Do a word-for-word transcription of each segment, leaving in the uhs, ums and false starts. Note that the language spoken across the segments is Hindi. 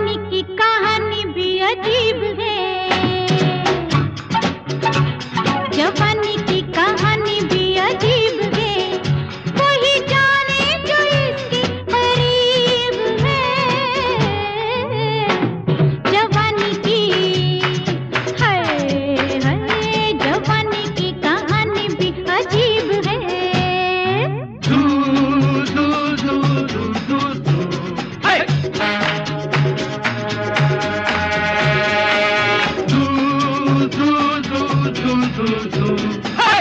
जवानी की कहानी भी अजीब है, जवानी की कहानी भी अजीब है, कोई जाने जो इसके करीब है। जवानी की है, है जवानी की कहानी भी अजीब है। दू, दू, दू, दू, दू, दू। है। दू, दू, दू, दू, दू, दू। है।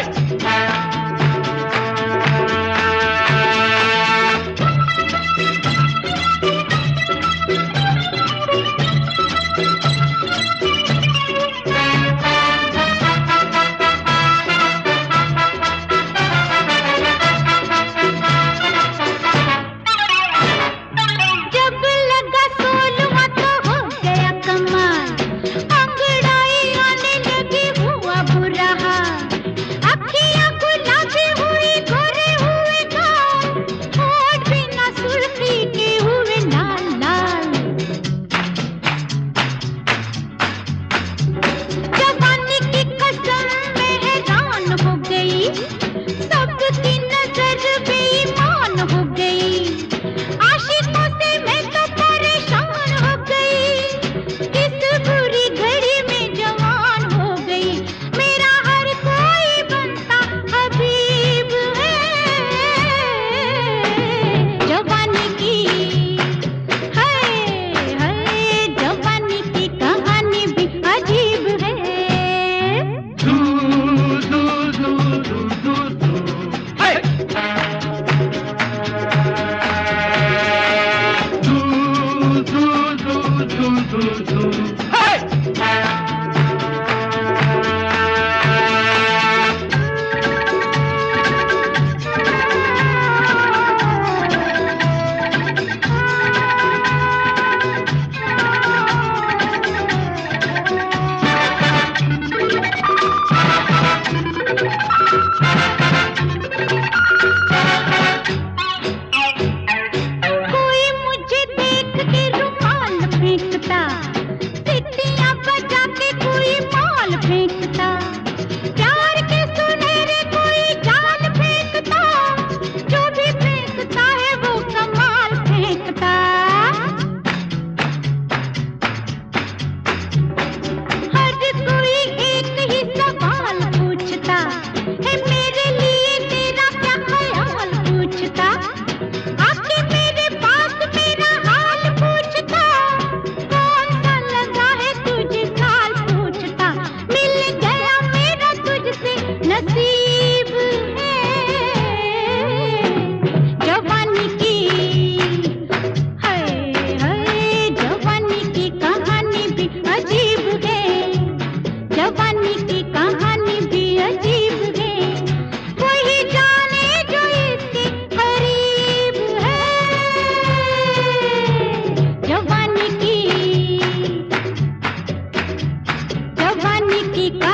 जब लगा सोलवा तो हो गया कमाल, अंगड़ाई आने लगी हुआ बुरा हाल, अखियां गुलाबी हुई गोरे हुए गाल, होठ भी ना सुर्खी के हुए लाल लाल। जवानी की कसम में हैरान हो गई, सबकी नजर बेईमान हो गई, आशिकों से मैं तो परेशान हो गई, किस बुरी घड़ी में जवान हो गई, मेरा हर कोई बनता हबीब है। जवानी की है, है जवानी की कहानी भी अजीब है। दू, दू, दू, दू, दू, दू। है। दू, दू, दू, दू, दू, दू। है। कोई मुझे देख के रुमाल फेंकता, सीटियां बजा के कोई माल फेंकता, प्यार के सुनहरे कोई जाल फेंकता, जो भी फेंकता है वो कमाल फेंकता। हर कोई एक ही सवाल पूछता है, मेरे लिए तेरा क्या ख्याल पूछता, आके मेरे पास मेरा हाल पूछता, कौन सा लगा है तुझे साल पूछता, मिल गया मेरा तुझसे नसीब है। जवानी की है, है जवानी की कहानी भी अजीब है, जवानी की कहानी भी अजीब है, कोई जाने जो इसके करीब है। जवानी की, जवानी की